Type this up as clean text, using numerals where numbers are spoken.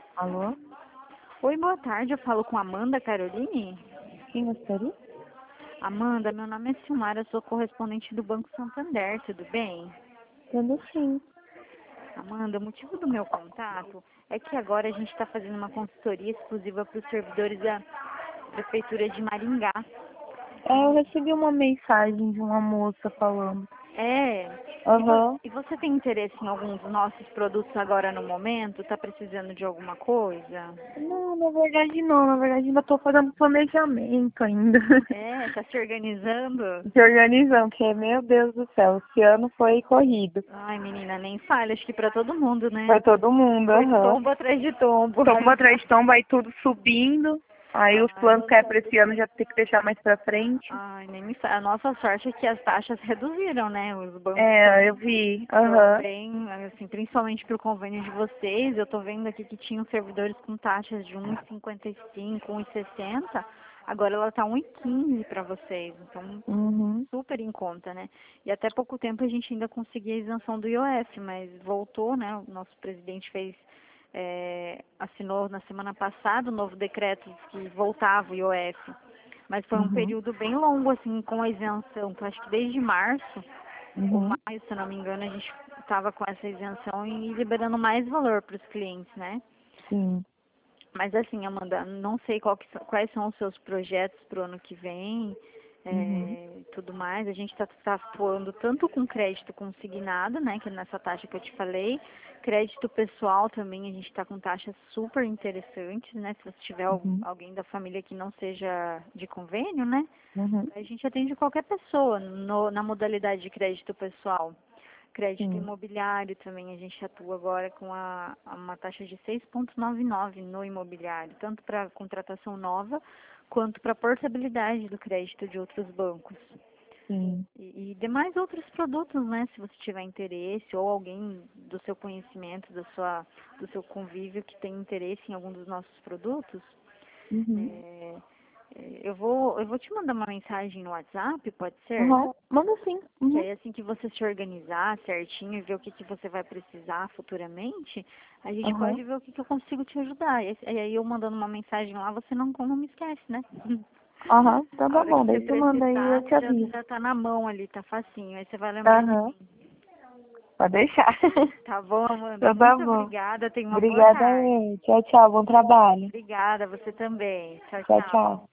Alô? Oi, boa tarde. Eu falo com Amanda Caroline. Quem gostaria? Amanda, meu nome é Silmara, eu sou correspondente do Banco Santander, tudo bem? Tudo sim. Amanda, o motivo do meu contato é que agora a gente está fazendo uma consultoria exclusiva para os servidores da Prefeitura de Maringá. Eu recebi uma mensagem de uma moça falando. É, Aham. e você tem interesse em algum dos nossos produtos agora no momento? Está precisando de alguma coisa? Não, na verdade não. Na verdade ainda tô fazendo planejamento ainda. É, está se organizando? Se organizando, porque, meu Deus do céu, esse ano foi corrido. Ai, menina, nem fale, acho que para todo mundo, né? Pra todo mundo, Foi aham. tombo atrás de tombo. Tomba atrás de tomba, aí tudo subindo. Aí os Ai, planos que é pra esse ano já tem que deixar mais pra frente. ai, nem me fala. A nossa sorte é que as taxas reduziram, né? Os bancos É, eu vi. estão Aham. bem, assim, principalmente pro convênio de vocês. Eu tô vendo aqui que tinham servidores com taxas de 1,55, 1,60. Agora ela tá 1,15 para vocês. Então, Uhum. super em conta, né? E até pouco tempo a gente ainda conseguia a isenção do IOF, mas voltou, né? O nosso presidente assinou na semana passada o novo decreto que voltava o IOF. Mas foi um Uhum. período bem longo, assim, com a isenção, que eu acho que desde março ou Uhum. maio, se eu não me engano, a gente estava com essa isenção e liberando mais valor para os clientes, né? Sim. Mas assim, Amanda, não sei quais são os seus projetos para o ano que vem, Uhum. tudo mais. A gente está atuando tanto com crédito consignado, né, que é nessa taxa que eu te falei, crédito pessoal também, a gente está com taxas super interessantes, né? Se você tiver Uhum. alguém da família que não seja de convênio, né? Uhum. A gente atende qualquer pessoa na modalidade de crédito pessoal. Crédito Sim. imobiliário também, a gente atua agora com uma taxa de 6,99 no imobiliário, tanto para contratação nova, quanto para portabilidade do crédito de outros bancos. Sim. E demais outros produtos, né? Se você tiver interesse, ou alguém do seu conhecimento, do seu convívio que tem interesse em algum dos nossos produtos, Uhum. é, eu vou te mandar uma mensagem no WhatsApp, pode ser? Uhum. Manda sim. Que Uhum. aí assim que você se organizar certinho e ver o que você vai precisar futuramente, a gente Uhum. pode ver o que eu consigo te ajudar. E aí eu mandando uma mensagem lá, você não me esquece, né? Aham. Então A tá hora que bom. você Daí você manda aí eu precisar, te aviso. já tá na mão ali, tá facinho. Aí você vai lembrar de Aham. mim. Pode deixar. Tá bom, Amanda? Então tá Muito bom. obrigada. Tenha uma boa Obrigada tarde. aí. Tchau, tchau. Bom trabalho. Obrigada, você também. Tchau, Tchau, tchau. tchau.